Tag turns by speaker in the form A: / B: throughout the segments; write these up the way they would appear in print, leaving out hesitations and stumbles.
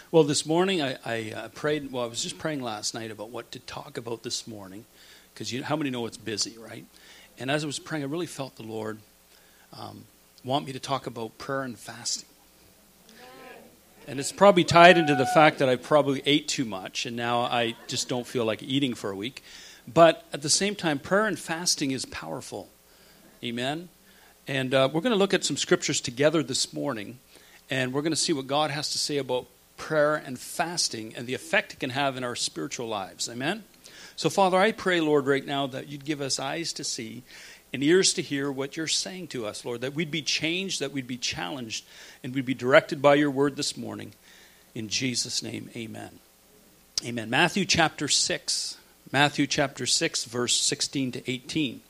A: Well, this morning I prayed. Well, I was just praying last night about what to talk about this morning, because how many know it's busy, right? And as I was praying, I really felt the Lord want me to talk about prayer and fasting. And it's probably tied into the fact that I probably ate too much, and now I just don't feel like eating for a week. But at the same time, prayer and fasting is powerful. Amen? And we're going to look at some scriptures together this morning, and we're going to see what God has to say about prayer and fasting and the effect it can have in our spiritual lives. Amen? So, Father, I pray, Lord, right now that you'd give us eyes to see and ears to hear what you're saying to us, Lord, that we'd be changed, that we'd be challenged, and we'd be directed by your word this morning. In Jesus' name, amen. Amen. Matthew chapter 6, verse 16 to 18.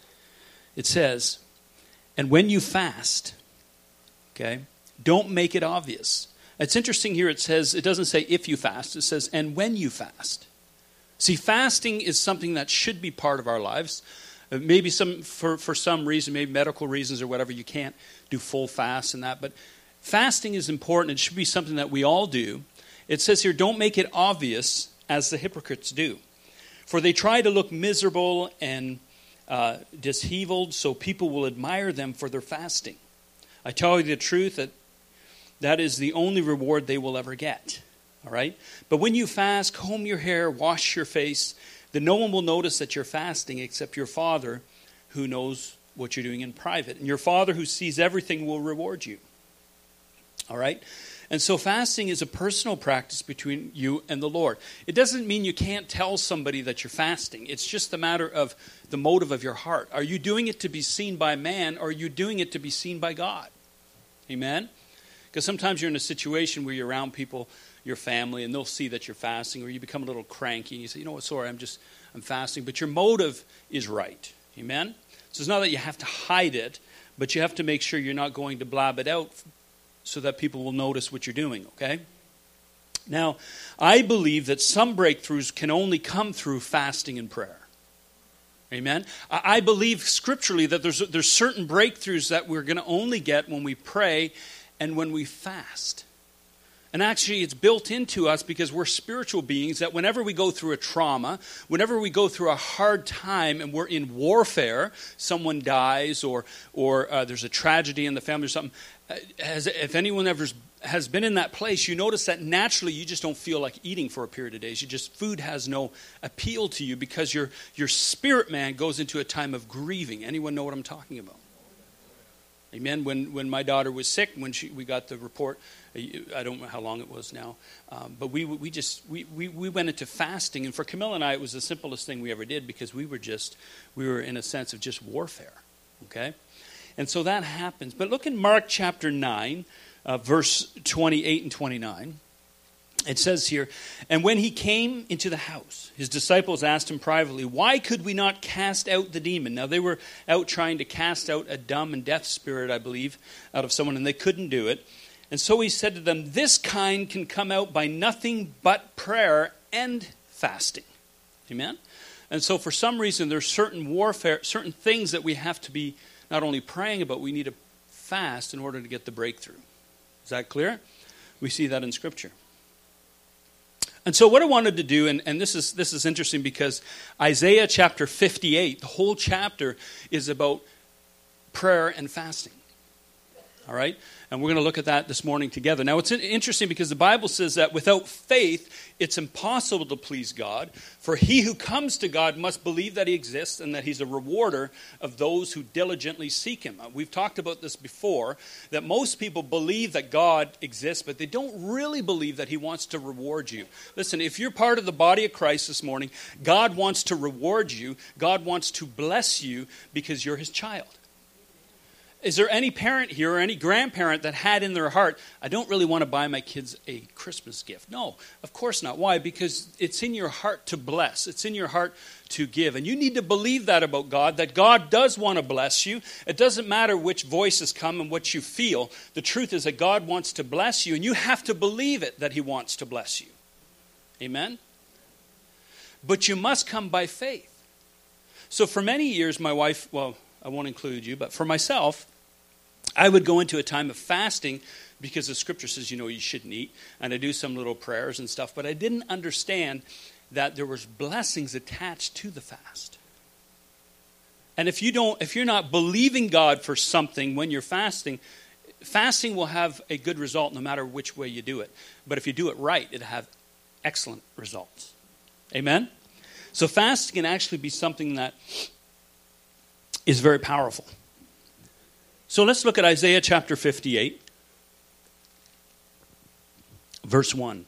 A: It says, "And when you fast," okay, "don't make it obvious." It's interesting here, it says, it doesn't say if you fast, it says, "and when you fast." See, fasting is something that should be part of our lives. Maybe for some reason, maybe medical reasons or whatever, you can't do full fast and that. But fasting is important. It should be something that we all do. It says here, "Don't make it obvious as the hypocrites do. For they try to look miserable and disheveled, so people will admire them for their fasting. I tell you the truth, that is the only reward they will ever get." All right? "But when you fast, comb your hair, wash your face, then no one will notice that you're fasting except your Father who knows what you're doing in private. And your Father who sees everything will reward you." All right? And so fasting is a personal practice between you and the Lord. It doesn't mean you can't tell somebody that you're fasting. It's just a matter of the motive of your heart. Are you doing it to be seen by man, or are you doing it to be seen by God? Amen? Because sometimes you're in a situation where you're around people, your family, and they'll see that you're fasting, or you become a little cranky, and you say, "You know what, sorry, I'm fasting." But your motive is right. Amen? So it's not that you have to hide it, but you have to make sure you're not going to blab it out so that people will notice what you're doing, okay? Now, I believe that some breakthroughs can only come through fasting and prayer. Amen? I believe scripturally that there's certain breakthroughs that we're going to only get when we pray and when we fast. And actually, it's built into us because we're spiritual beings, that whenever we go through a trauma, whenever we go through a hard time and we're in warfare, someone dies or there's a tragedy in the family or something, if anyone ever has been in that place, you notice that naturally you just don't feel like eating for a period of days. Food has no appeal to you because your spirit man goes into a time of grieving. Anyone know what I'm talking about? Amen. When my daughter was sick, we got the report, I don't know how long it was now, but we went into fasting, and for Camilla and I, it was the simplest thing we ever did because we were in a sense of just warfare. Okay, and so that happens. But look in Mark chapter 9, verse 28 and 29. It says here, "And when he came into the house, his disciples asked him privately, 'Why could we not cast out the demon?'" Now, they were out trying to cast out a dumb and deaf spirit, I believe, out of someone, and they couldn't do it. And so he said to them, "This kind can come out by nothing but prayer and fasting." Amen? And so for some reason, there's certain things that we have to be not only praying about, we need to fast in order to get the breakthrough. Is that clear? We see that in Scripture. And so what I wanted to do, and this is interesting because Isaiah chapter 58, the whole chapter is about prayer and fasting. All right? And we're going to look at that this morning together. Now, it's interesting because the Bible says that without faith, it's impossible to please God. For he who comes to God must believe that he exists and that he's a rewarder of those who diligently seek him. We've talked about this before, that most people believe that God exists, but they don't really believe that he wants to reward you. Listen, if you're part of the body of Christ this morning, God wants to reward you. God wants to bless you because you're his child. Is there any parent here or any grandparent that had in their heart, "I don't really want to buy my kids a Christmas gift"? No, of course not. Why? Because it's in your heart to bless. It's in your heart to give. And you need to believe that about God, that God does want to bless you. It doesn't matter which voices come and what you feel. The truth is that God wants to bless you, and you have to believe it, that he wants to bless you. Amen? But you must come by faith. So for many years, my wife, well, I won't include you, but for myself, I would go into a time of fasting because the scripture says, you shouldn't eat. And I do some little prayers and stuff. But I didn't understand that there was blessings attached to the fast. And if you're not believing God for something when you're fasting, fasting will have a good result no matter which way you do it. But if you do it right, it'll have excellent results. Amen? So fasting can actually be something that is very powerful. So let's look at Isaiah chapter 58, verse 1.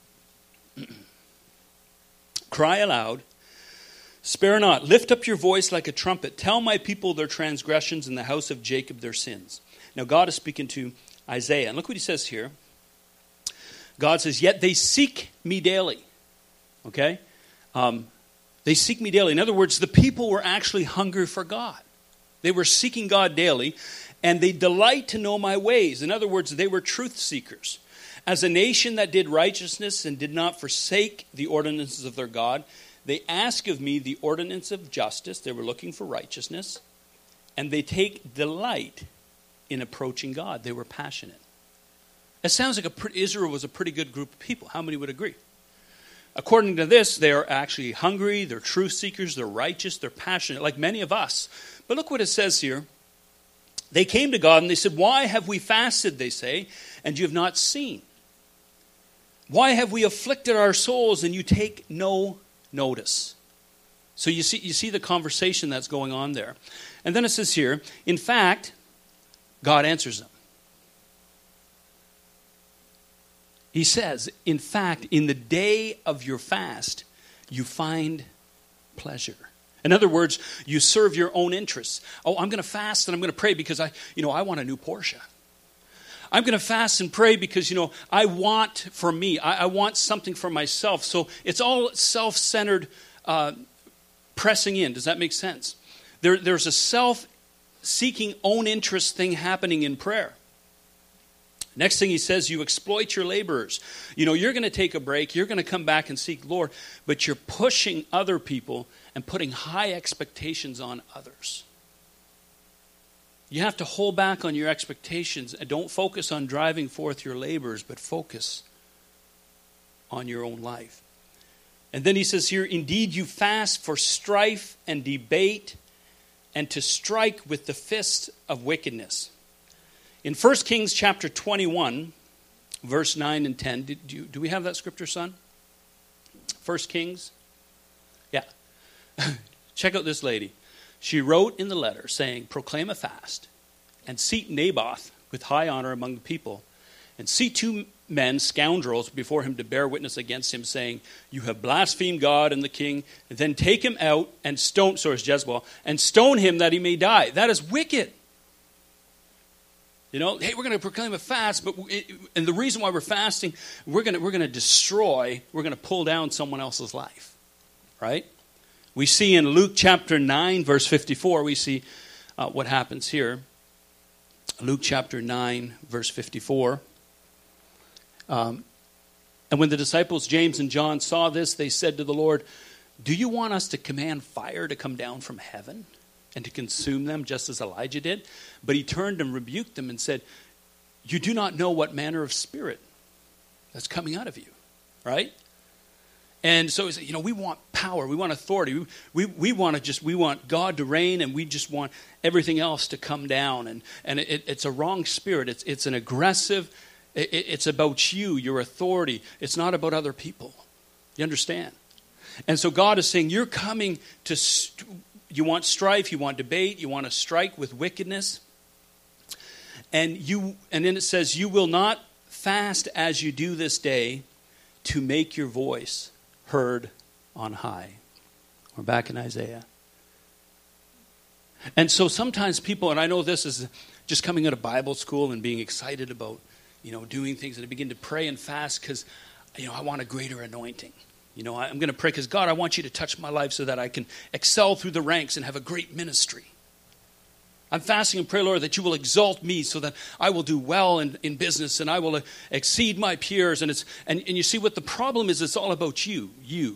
A: Cry aloud, spare not, lift up your voice like a trumpet. Tell my people their transgressions and the house of Jacob their sins. Now God is speaking to Isaiah. And look what he says here. God says, yet they seek me daily. Okay? They seek me daily. In other words, the people were actually hungry for God. They were seeking God daily, and they delight to know my ways. In other words, they were truth seekers. As a nation that did righteousness and did not forsake the ordinances of their God, they ask of me the ordinance of justice. They were looking for righteousness, and they take delight in approaching God. They were passionate. It sounds like Israel was a pretty good group of people. How many would agree? According to this, they are actually hungry, they're truth seekers, they're righteous, they're passionate, like many of us. But look what it says here. They came to God and they said, why have we fasted, they say, and you have not seen? Why have we afflicted our souls and you take no notice? So you see the conversation that's going on there. And then it says here, in fact, God answers them. He says, in fact, in the day of your fast, you find pleasure. In other words, you serve your own interests. Oh, I'm going to fast and I'm going to pray because I want a new Porsche. I'm going to fast and pray because, I want for me. I want something for myself. So it's all self-centered pressing in. Does that make sense? There's a self-seeking own interest thing happening in prayer. Next thing he says, you exploit your laborers. You're going to take a break. You're going to come back and seek Lord. But you're pushing other people and putting high expectations on others. You have to hold back on your expectations and don't focus on driving forth your labors, but focus on your own life. And then he says here, indeed you fast for strife and debate and to strike with the fist of wickedness. In 1 Kings chapter 21, verse 9 and 10, do we have that scripture, son? 1 Kings? Yeah. Check out this lady. She wrote in the letter saying, proclaim a fast and seat Naboth with high honor among the people and seat 2 men, scoundrels, before him to bear witness against him, saying, you have blasphemed God and the king, and then take him out and stone, so is Jezebel, and stone him that he may die. That is wicked. Hey, we're going to proclaim a fast, and the reason why we're fasting, we're going to pull down someone else's life, right? We see in Luke chapter 9, verse 54, we see what happens here. Luke chapter 9, verse 54. And when the disciples James and John saw this, they said to the Lord, do you want us to command fire to come down from heaven and to consume them just as Elijah did? But he turned and rebuked them and said, you do not know what manner of spirit that's coming out of you, right? And so he said, we want power, we want authority, we want God to reign, and we just want everything else to come down. And it's a wrong spirit. It's an aggressive, it's about you, your authority. It's not about other people. You understand? And so God is saying, you're coming to... You want strife, you want debate, you want to strike with wickedness. And then it says, you will not fast as you do this day to make your voice heard on high. We're back in Isaiah. And so sometimes people, and I know this is just coming out of Bible school and being excited about, doing things, and they begin to pray and fast because, I want a greater anointing. I'm going to pray because, God, I want you to touch my life so that I can excel through the ranks and have a great ministry. I'm fasting and pray, Lord, that you will exalt me so that I will do well in business and I will exceed my peers. And you see what the problem is, it's all about you.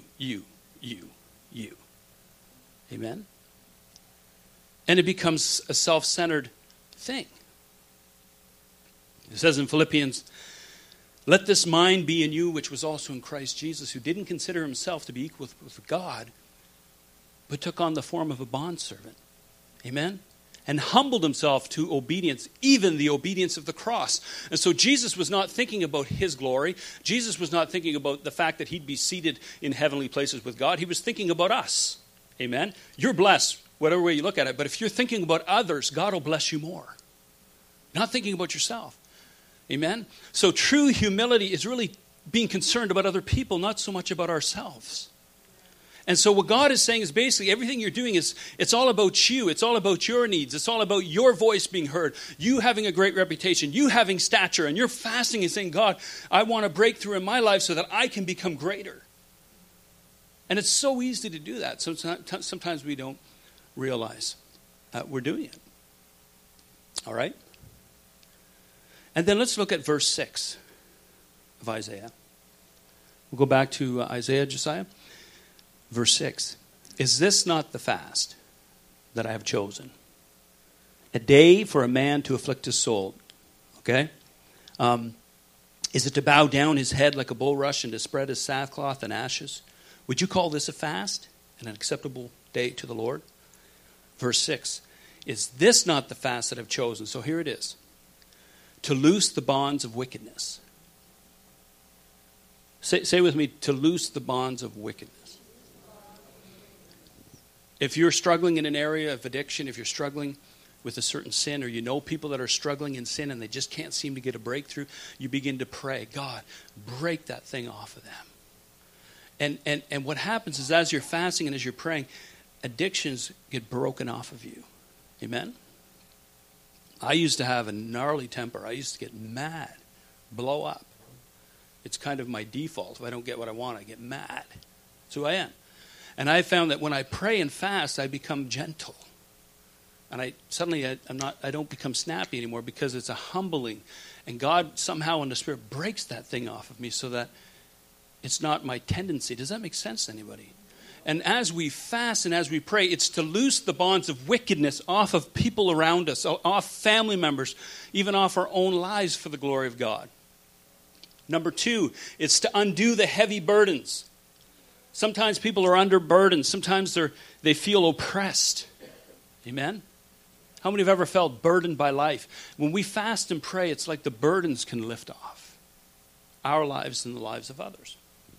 A: Amen? And it becomes a self-centered thing. It says in Philippians, let this mind be in you, which was also in Christ Jesus, who didn't consider himself to be equal with God, but took on the form of a bondservant. Amen? And humbled himself to obedience, even the obedience of the cross. And so Jesus was not thinking about his glory. Jesus was not thinking about the fact that he'd be seated in heavenly places with God. He was thinking about us. Amen? You're blessed, whatever way you look at it. But if you're thinking about others, God will bless you more. Not thinking about yourself. Amen? So true humility is really being concerned about other people, not so much about ourselves. And so what God is saying is basically everything you're doing it's all about you. It's all about your needs. It's all about your voice being heard. You having a great reputation. You having stature. And you're fasting and saying, God, I want a breakthrough in my life so that I can become greater. And it's so easy to do that. So sometimes we don't realize we're doing it. All right? And then let's look at verse 6 of Isaiah. We'll go back to Isaiah, Josiah. Verse 6. Is this not the fast that I have chosen? A day for a man to afflict his soul. Okay? Is it to bow down his head like a bulrush and to spread his sackcloth and ashes? Would you call this a fast and an acceptable day to the Lord? Verse 6. Is this not the fast that I've chosen? So here it is. To loose the bonds of wickedness. Say with me, to loose the bonds of wickedness. If you're struggling in an area of addiction, if you're struggling with a certain sin, or you know people that are struggling in sin and they just can't seem to get a breakthrough, you begin to pray, God, break that thing off of them. And what happens is as you're fasting and as you're praying, addictions get broken off of you. Amen? I used to have a gnarly temper. I used to get mad, blow up. It's kind of my default. If I don't get what I want, I get mad. That's who I am. And I found that when I pray and fast, I become gentle. And I don't become snappy anymore because it's a humbling. And God somehow in the Spirit breaks that thing off of me so that it's not my tendency. Does that make sense to anybody? And as we fast and as we pray, it's to loose the bonds of wickedness off of people around us, off family members, even off our own lives for the glory of God. Number 2, it's to undo the heavy burdens. Sometimes people are under burden. Sometimes they feel oppressed. Amen? How many have ever felt burdened by life? When we fast and pray, it's like the burdens can lift off our lives and the lives of others.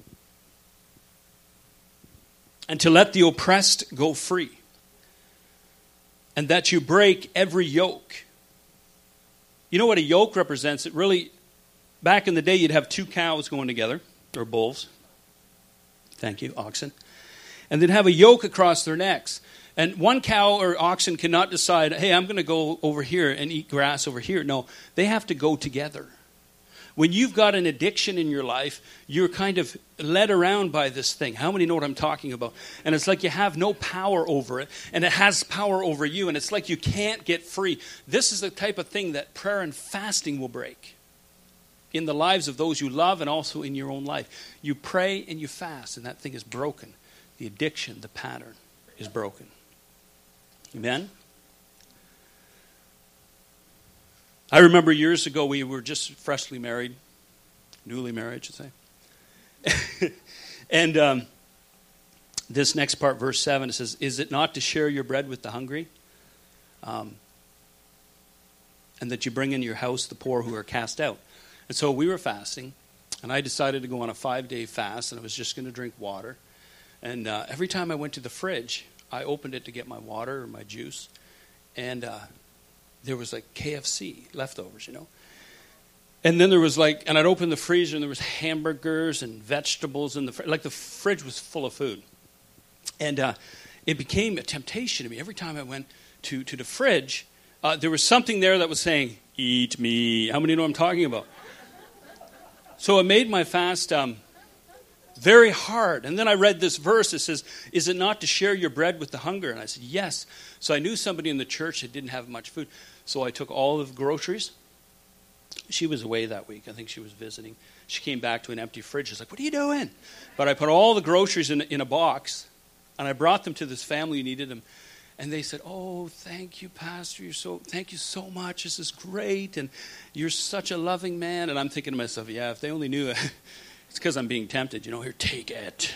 A: And to let the oppressed go free. And that you break every yoke. You know what a yoke represents? It really, back in the day, you'd have 2 cows going together, or bulls. Thank you, oxen. And they'd have a yoke across their necks. And one cow or oxen cannot decide, hey, I'm going to go over here and eat grass over here. No, they have to go together. When you've got an addiction in your life, you're kind of led around by this thing. How many know what I'm talking about? And it's like you have no power over it, and it has power over you, and it's like you can't get free. This is the type of thing that prayer and fasting will break in the lives of those you love and also in your own life. You pray and you fast, and that thing is broken. The addiction, the pattern is broken. Amen? I remember years ago we were just freshly married, newly married, I should say. And this next part, verse 7, it says, is it not to share your bread with the hungry? And that you bring in your house the poor who are cast out. And so we were fasting, and I decided to go on a 5-day fast, and I was just going to drink water. And every time I went to the fridge, I opened it to get my water or my juice, and there was like KFC leftovers, you know. And then there was and I'd open the freezer and there was hamburgers and vegetables in the fridge. The fridge was full of food. And it became a temptation to me. Every time I went to the fridge, there was something there that was saying, eat me. How many know what I'm talking about? So it made my fast very hard. And then I read this verse. It says, is it not to share your bread with the hunger? And I said, yes. So I knew somebody in the church that didn't have much food. So I took all of the groceries. She was away that week. I think she was visiting. She came back to an empty fridge. She's like, what are you doing? But I put all the groceries in a box, and I brought them to this family who needed them. And they said, "Oh, thank you, Pastor. Thank you so much. This is great. And you're such a loving man." And I'm thinking to myself, yeah, if they only knew, it's because I'm being tempted. Here, take it,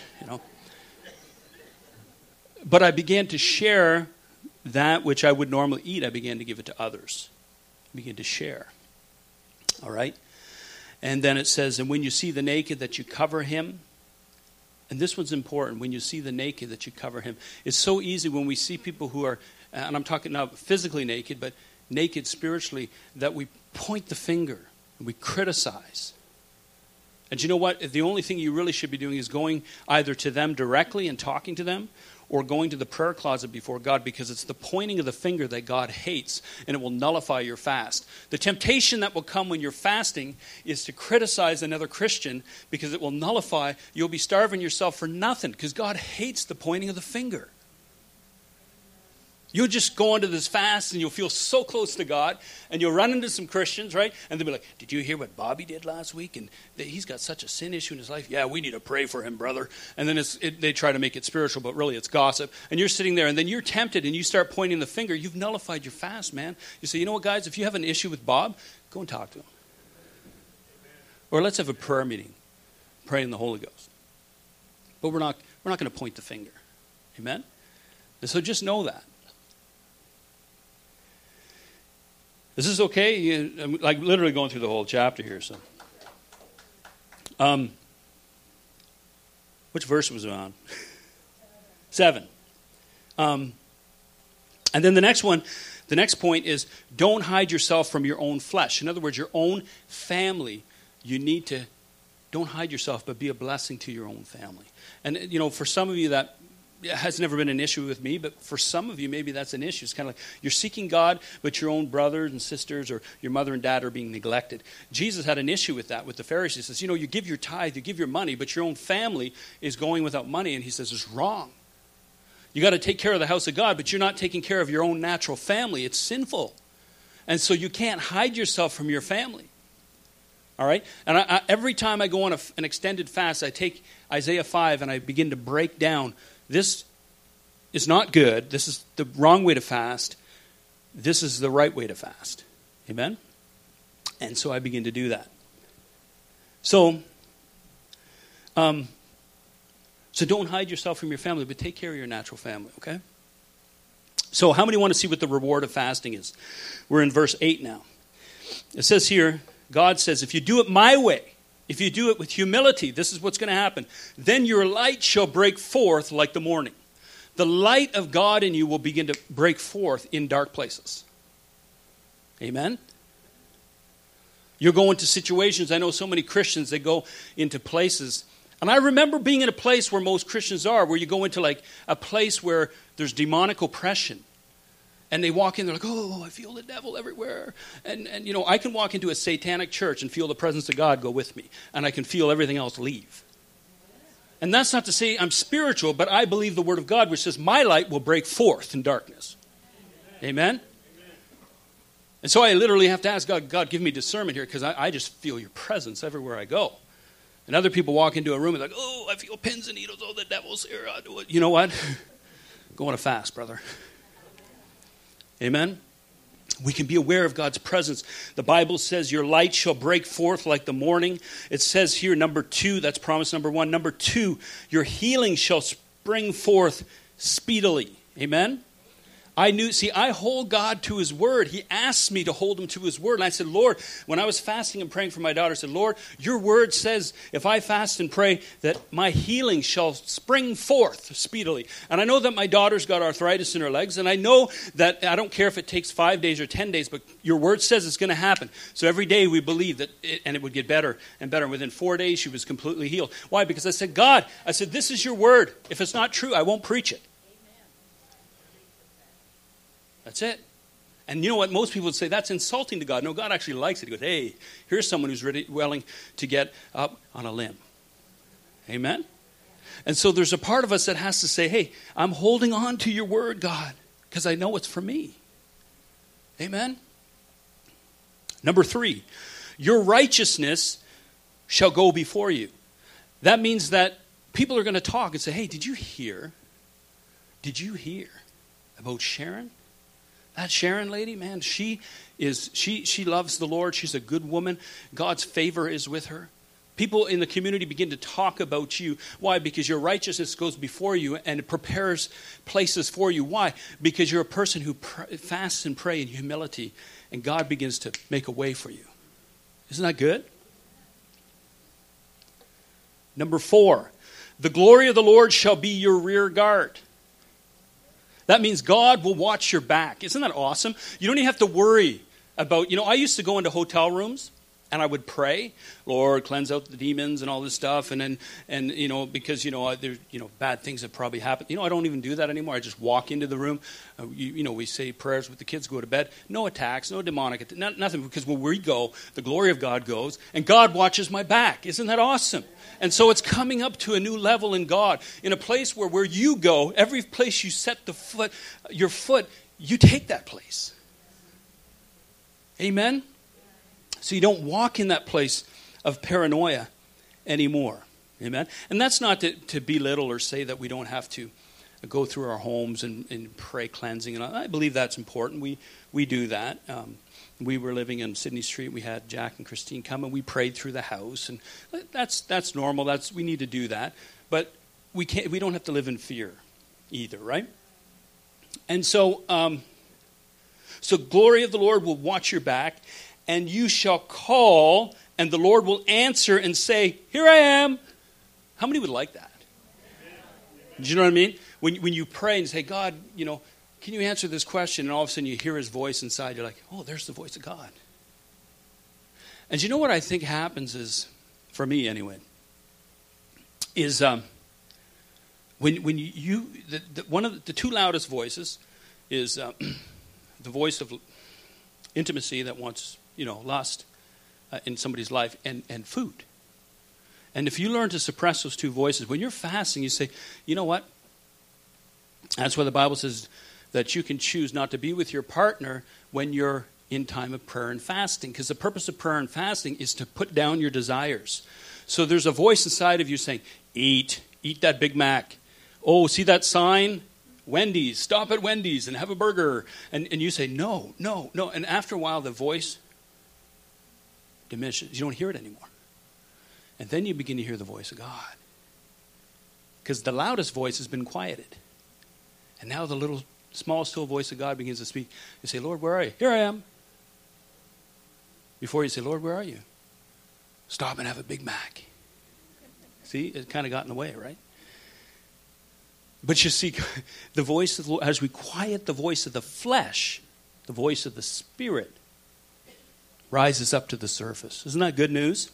A: But I began to share that which I would normally eat. I began to give it to others. I began to share. All right? And then it says, and when you see the naked, that you cover him. And this one's important. When you see the naked, that you cover him. It's so easy when we see people who are, and I'm talking not physically naked, but naked spiritually, that we point the finger and we criticize. And you know what? The only thing you really should be doing is going either to them directly and talking to them, or going to the prayer closet before God, because it's the pointing of the finger that God hates, and it will nullify your fast. The temptation that will come when you're fasting is to criticize another Christian, because it will nullify. You'll be starving yourself for nothing, because God hates the pointing of the finger. You'll just go into this fast and you'll feel so close to God, and you'll run into some Christians, right? And they'll be like, "Did you hear what Bobby did last week? And he's got such a sin issue in his life. Yeah, we need to pray for him, brother." And then they try to make it spiritual, but really it's gossip. And you're sitting there, and then you're tempted, and you start pointing the finger. You've nullified your fast, man. You say, "You know what, guys? If you have an issue with Bob, go and talk to him. Or let's have a prayer meeting, pray in the Holy Ghost." But we're not going to point the finger. Amen? And so just know that. Is this okay? I'm like literally going through the whole chapter here. So, which verse was it on? 7. And then the next one, the next point is, don't hide yourself from your own flesh. In other words, your own family. You need to, don't hide yourself, but be a blessing to your own family. And for some of you that has never been an issue with me, but for some of you, maybe that's an issue. It's kind of like you're seeking God, but your own brothers and sisters or your mother and dad are being neglected. Jesus had an issue with that with the Pharisees. He says, you give your tithe, you give your money, but your own family is going without money. And he says, it's wrong. You got to take care of the house of God, but you're not taking care of your own natural family. It's sinful. And so you can't hide yourself from your family. All right? And every time I go on an extended fast, I take Isaiah 5 and I begin to break down. This is not good. This is the wrong way to fast. This is the right way to fast. Amen? And so I begin to do that. So don't hide yourself from your family, but take care of your natural family, okay? So how many want to see what the reward of fasting is? We're in verse 8 now. It says here, God says, if you do it my way, if you do it with humility, this is what's going to happen. Then your light shall break forth like the morning. The light of God in you will begin to break forth in dark places. Amen? You're going to situations, I know so many Christians, they go into places. And I remember being in a place where most Christians are, where you go into like a place where there's demonic oppression. And they walk in, they're like, oh, I feel the devil everywhere. And I can walk into a satanic church and feel the presence of God go with me. And I can feel everything else leave. And that's not to say I'm spiritual, but I believe the word of God, which says my light will break forth in darkness. Amen? And so I literally have to ask God, give me discernment here, because I just feel your presence everywhere I go. And other people walk into a room and like, oh, I feel pins and needles. Oh, the devil's here. I'll do it. You know what? Go on a fast, brother. Amen? We can be aware of God's presence. The Bible says your light shall break forth like the morning. It says here, number 2, that's promise number 1. Number 2, your healing shall spring forth speedily. Amen? I hold God to his word. He asked me to hold him to his word. And I said, Lord, when I was fasting and praying for my daughter, I said, Lord, your word says if I fast and pray that my healing shall spring forth speedily. And I know that my daughter's got arthritis in her legs. And I know that I don't care if it takes 5 days or 10 days, but your word says it's going to happen. So every day we believe that it would get better and better. And within 4 days, she was completely healed. Why? Because I said, God, this is your word. If it's not true, I won't preach it. That's it. And you know what? Most people would say that's insulting to God. No, God actually likes it. He goes, hey, here's someone who's willing to get up on a limb. Amen? And so there's a part of us that has to say, hey, I'm holding on to your word, God, because I know it's for me. Amen? Number 3, your righteousness shall go before you. That means that people are going to talk and say, hey, did you hear about Sharon. That Sharon lady, man, she loves the Lord. She's a good woman. God's favor is with her. People in the community begin to talk about you. Why? Because your righteousness goes before you and it prepares places for you. Why? Because you're a person who fasts and prays in humility, and God begins to make a way for you. Isn't that good? Number 4, the glory of the Lord shall be your rear guard. That means God will watch your back. Isn't that awesome? You don't even have to worry about, I used to go into hotel rooms and I would pray, Lord, cleanse out the demons and all this stuff. And then, because, there's, bad things have probably happened. I don't even do that anymore. I just walk into the room. We say prayers with the kids, go to bed. No attacks, no demonic, nothing. Because when we go, the glory of God goes and God watches my back. Isn't that awesome? And so it's coming up to a new level in God. In a place where you go, every place you set your foot, you take that place. Amen? So you don't walk in that place of paranoia anymore. Amen? And that's not to belittle or say that we don't have to go through our homes and pray cleansing. And I believe that's important. We do that. We were living in Sydney Street. We had Jack and Christine come, and we prayed through the house. And that's normal. We need to do that. But we don't have to live in fear either, right? And so glory of the Lord will watch your back. And you shall call, and the Lord will answer and say, here I am. How many would like that? Do you know what I mean? When you pray and say, God, can you answer this question? And all of a sudden you hear his voice inside. You're like, oh, there's the voice of God. And you know what I think happens is, for me anyway, is when one of the two loudest voices is the voice of intimacy that wants lust in somebody's life, and food. And if you learn to suppress those two voices, when you're fasting, you say, you know what? That's why the Bible says that you can choose not to be with your partner when you're in time of prayer and fasting. Because the purpose of prayer and fasting is to put down your desires. So there's a voice inside of you saying, eat that Big Mac. Oh, see that sign? Wendy's, stop at Wendy's and have a burger. And you say, no. And after a while, the voice diminishes. You don't hear it anymore. And then you begin to hear the voice of God. Because the loudest voice has been quieted. And now the little, small, still voice of God begins to speak. You say, Lord, where are you? Here I am. Before you say, Lord, where are you? Stop and have a Big Mac. See, it kind of got in the way, right? But you see, the voice of the Lord, as we quiet the voice of the flesh, the voice of the Spirit rises up to the surface. Isn't that good news?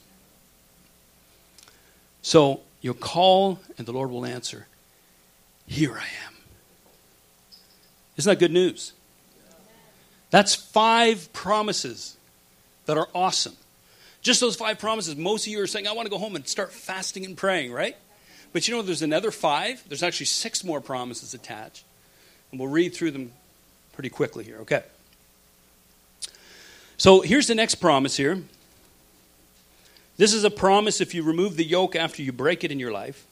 A: So you'll call and the Lord will answer, here I am. Isn't that good news? That's 5 promises that are awesome. Just those 5 promises. Most of you are saying, I want to go home and start fasting and praying, right? But there's another 5. There's actually 6 more promises attached. And we'll read through them pretty quickly here, okay? So here's the next promise here. This is a promise if you remove the yoke after you break it in your life.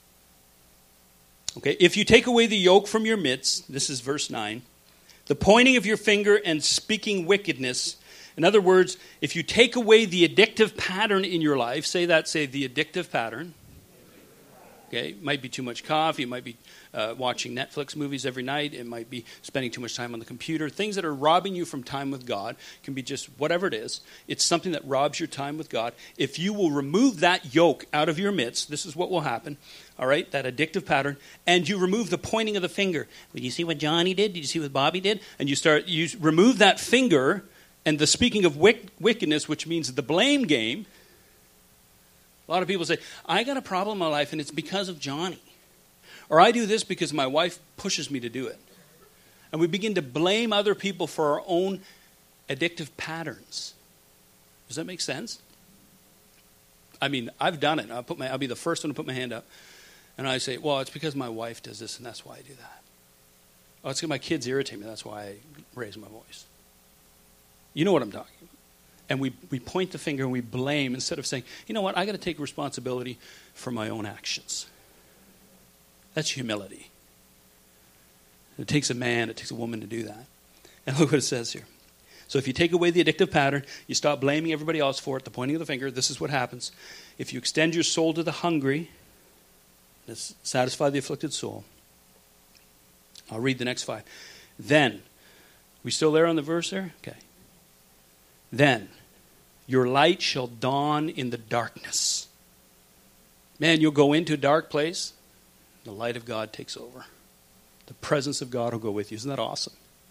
A: Okay, if you take away the yoke from your midst, this is verse 9, the pointing of your finger and speaking wickedness. In other words, if you take away the addictive pattern in your life, say the addictive pattern. Okay, it might be too much coffee, it might be watching Netflix movies every night, it might be spending too much time on the computer. Things that are robbing you from time with God can be just whatever it is. It's something that robs your time with God. If you will remove that yoke out of your midst, this is what will happen, all right, that addictive pattern, and you remove the pointing of the finger. Did you see what Johnny did? Did you see what Bobby did? And you remove that finger and the speaking of wickedness, which means the blame game. A lot of people say, I got a problem in my life and it's because of Johnny. Or I do this because my wife pushes me to do it. And we begin to blame other people for our own addictive patterns. Does that make sense? I mean, I've done it. I'll be the first one to put my hand up. And I say, well, it's because my wife does this and that's why I do that. Oh, it's because my kids irritate me. That's why I raise my voice. You know what I'm talking about. And we point the finger and we blame instead of saying, you know what, I got to take responsibility for my own actions. That's humility. It takes a man, it takes a woman to do that. And look what it says here. So if you take away the addictive pattern, you stop blaming everybody else for it, the pointing of the finger, this is what happens. If you extend your soul to the hungry, satisfy the afflicted soul. I'll read the next 5. Then, we still there on the verse there? Okay. Then, your light shall dawn in the darkness. Man, you'll go into a dark place, the light of God takes over. The presence of God will go with you. Isn't that awesome?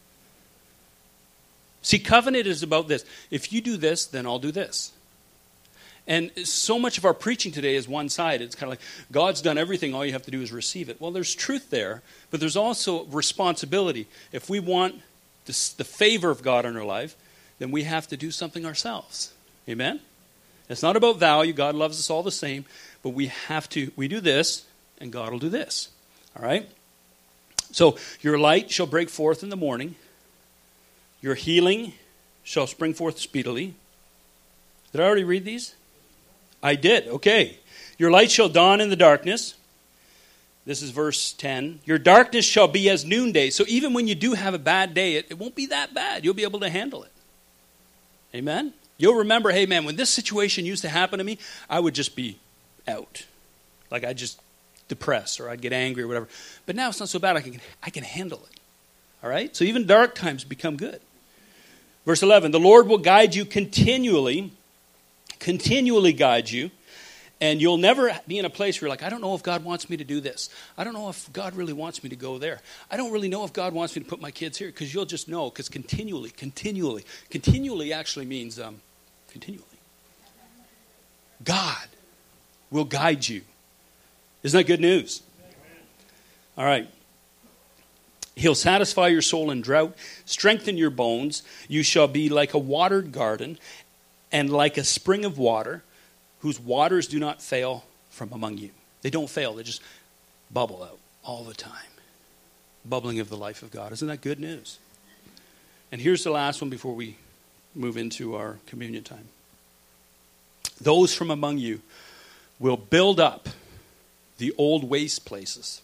A: See, covenant is about this. If you do this, then I'll do this. And so much of our preaching today is one-sided. It's kind of like, God's done everything, all you have to do is receive it. Well, there's truth there, but there's also responsibility. If we want the favor of God in our life, then we have to do something ourselves. Amen? It's not about value. God loves us all the same, but we do this, and God will do this. All right? So, your light shall break forth in the morning. Your healing shall spring forth speedily. Did I already read these? I did. Okay. Your light shall dawn in the darkness. This is verse 10. Your darkness shall be as noonday. So even when you do have a bad day, it won't be that bad. You'll be able to handle it. Amen? You'll remember, hey man, when this situation used to happen to me, I would just be out. Like I'd just depressed or I'd get angry or whatever. But now it's not so bad. I can handle it. All right? So even dark times become good. Verse 11. The Lord will guide you continually guide you, and you'll never be in a place where you're like, I don't know if God wants me to do this. I don't know if God really wants me to go there. I don't really know if God wants me to put my kids here, because you'll just know, because continually actually means continually. God will guide you. Isn't that good news? All right. He'll satisfy your soul in drought, strengthen your bones. You shall be like a watered garden, and like a spring of water, whose waters do not fail from among you. They don't fail. They just bubble out all the time. Bubbling of the life of God. Isn't that good news? And here's the last one before we move into our communion time. Those from among you will build up the old waste places.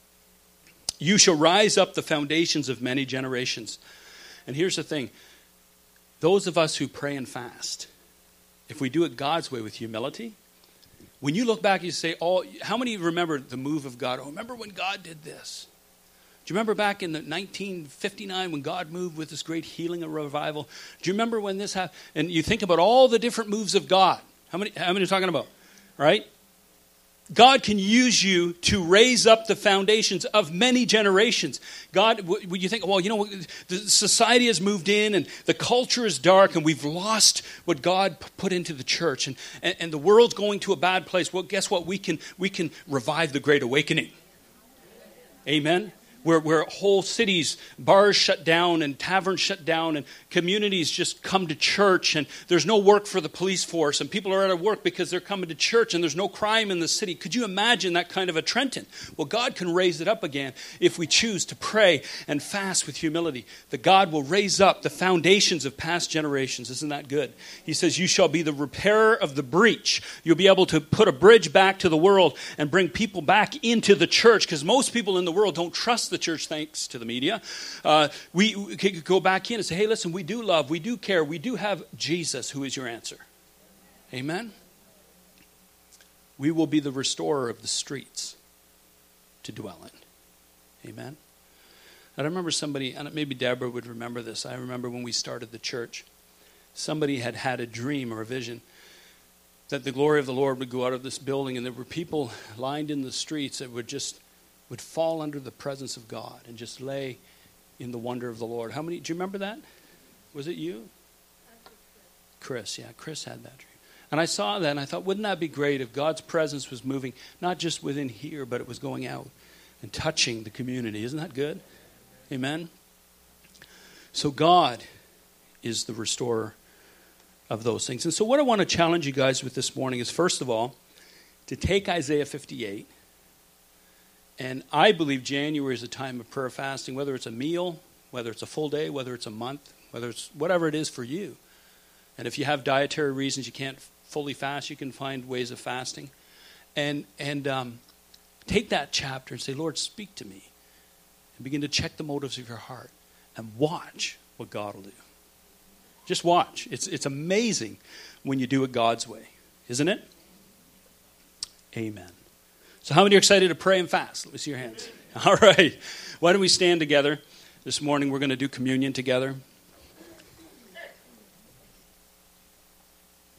A: You shall rise up the foundations of many generations. And here's the thing. Those of us who pray and fast, if we do it God's way with humility, when you look back, you say, how many remember the move of God? Oh, remember when God did this? Do you remember back in 1959 when God moved with this great healing and revival? Do you remember when this happened? And you think about all the different moves of God. How many are you talking about? Right? God can use you to raise up the foundations of many generations. God, when you think, well, you know, the society has moved in and the culture is dark and we've lost what God put into the church and the world's going to a bad place. Well, guess what? We can revive the Great Awakening. Amen? Where whole cities, bars shut down and taverns shut down and communities just come to church and there's no work for the police force and people are out of work because they're coming to church and there's no crime in the city. Could you imagine that kind of a Trenton? Well, God can raise it up again if we choose to pray and fast with humility. That God will raise up the foundations of past generations. Isn't that good? He says, you shall be the repairer of the breach. You'll be able to put a bridge back to the world and bring people back into the church because most people in the world don't trust the church thanks to the media. We could go back in and say, hey, listen, we do love, we do care, we do have Jesus who is your answer. Amen? We will be the restorer of the streets to dwell in. Amen? And I remember somebody, and maybe Deborah would remember this, I remember when we started the church, somebody had a dream or a vision that the glory of the Lord would go out of this building and there were people lined in the streets that would fall under the presence of God and just lay in the wonder of the Lord. How many, do you remember that? Was it you? Chris, yeah, Chris had that dream. And I saw that and I thought, wouldn't that be great if God's presence was moving, not just within here, but it was going out and touching the community. Isn't that good? Amen? So God is the restorer of those things. And so what I want to challenge you guys with this morning is, first of all, to take Isaiah 58. And I believe January is a time of prayer fasting, whether it's a meal, whether it's a full day, whether it's a month, whether it's whatever it is for you. And if you have dietary reasons you can't fully fast, you can find ways of fasting. And take that chapter and say, Lord, speak to me. and begin to check the motives of your heart and watch what God will do. Just watch. It's amazing when you do it God's way, isn't it? Amen. So how many are excited to pray and fast? Let me see your hands. All right. Why don't we stand together? This morning we're going to do communion together.